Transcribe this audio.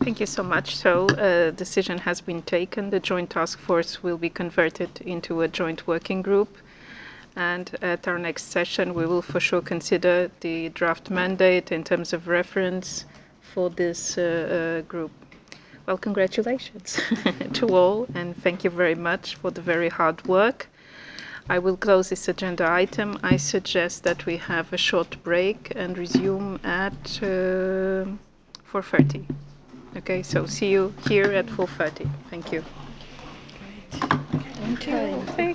Thank you so much. So a decision has been taken. The joint task force will be converted into a joint working group. And at our next session, we will for sure consider the draft mandate in terms of reference for this group. Well, congratulations to all, and thank you very much for the very hard work. I will close this agenda item. I suggest that we have a short break and resume at 4:30. Okay, so see you here at 4:30. Thank you. On time.